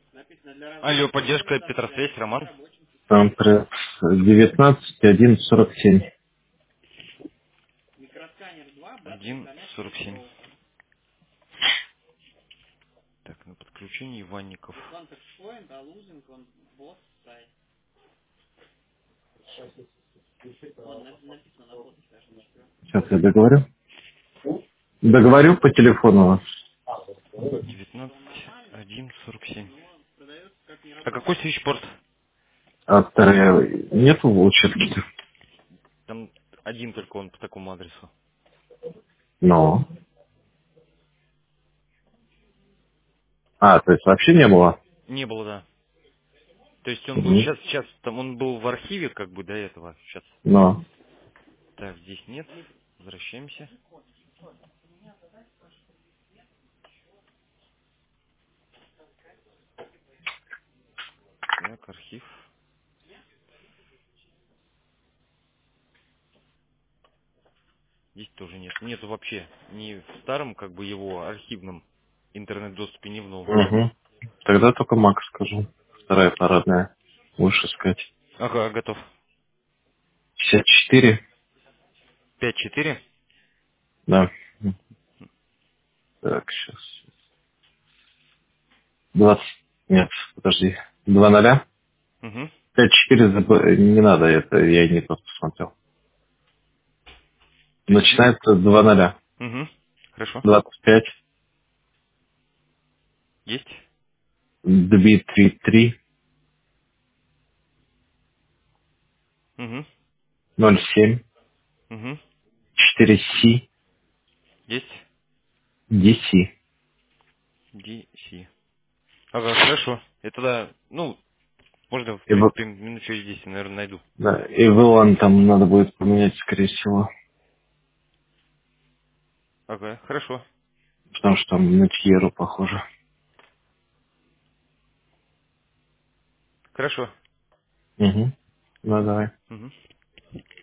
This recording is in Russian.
Алло, поддержка Петросвязь, Роман. Там пресс 19.1.47. 1.47. Так, на подключении Иванников. Сейчас я договорю. Договорю по телефону. 19.1.47. А какой свитчпорт? А вторая нету в учетке? Там один только он по такому адресу. Но. А, то есть вообще не было? Не было, да. То есть он был Угу. сейчас там он был в архиве как бы до этого. Сейчас. Но. Так, здесь нет. Возвращаемся. Так, архив. Здесь тоже нет. Нету вообще. Ни в старом, как бы его архивном интернет-доступе, ни в новом. Угу. Тогда только Мак скажу. Вторая парадная. Лучше сказать. Ага, готов. 54. 5-4. Да. Так, сейчас. 20. Нет, подожди. 2 0. Угу. 5-4 не надо, это я не тот посмотрел. То есть, Начинается с 2 0. угу. Хорошо. 25. Есть. Дмитрий 3. Угу. 07. Угу. 4C. Есть. DC. DC. Ага, хорошо. Это да, ну, можно, в И, принципе, минут через 10, наверное, найду. да, и VLAN там надо будет поменять, скорее всего. Ага, хорошо. Потому что там на Тьеру похоже. Хорошо. Угу. Ну, давай. Угу.